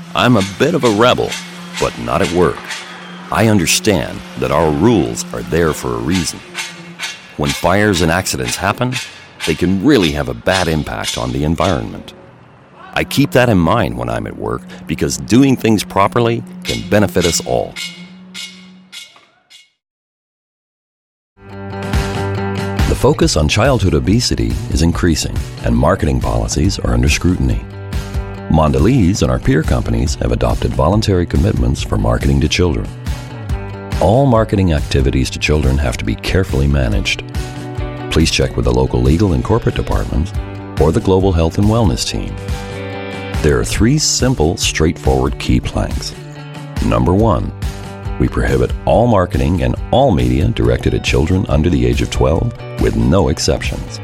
I'm a bit of a rebel, but not at work. I understand that our rules are there for a reason. When fires and accidents happen, they can really have a bad impact on the environment. I keep that in mind when I'm at work because doing things properly can benefit us all. The focus on childhood obesity is increasing, and marketing policies are under scrutiny. Mondelez and our peer companies have adopted voluntary commitments for marketing to children. All marketing activities to children have to be carefully managed. Please check with the local legal and corporate departments or the Global Health and Wellness team. There are 3 simple, straightforward key planks. Number 1, we prohibit all marketing and all media directed at children under the age of 12, with no exceptions.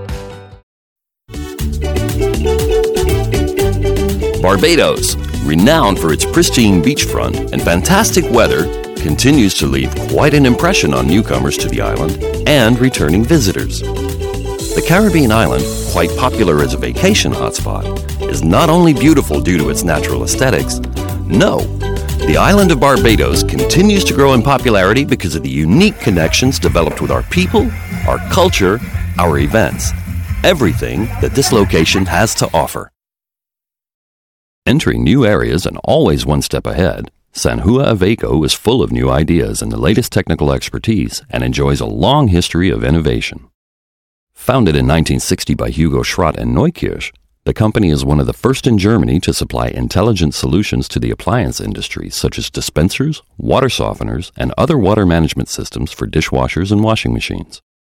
Barbados, renowned for its pristine beachfront and fantastic weather, continues to leave quite an impression on newcomers to the island and returning visitors. The Caribbean island, quite popular as a vacation hotspot, is not only beautiful due to its natural aesthetics. No, the island of Barbados continues to grow in popularity because of the unique connections developed with our people, our culture, our events, everything that this location has to offer. Entering new areas and always one step ahead, Sanhua Aveco is full of new ideas and the latest technical expertise and enjoys a long history of innovation. Founded in 1960 by Hugo Schrott and Neukirch, the company is one of the first in Germany to supply intelligent solutions to the appliance industry, such as dispensers, water softeners, and other water management systems for dishwashers and washing machines.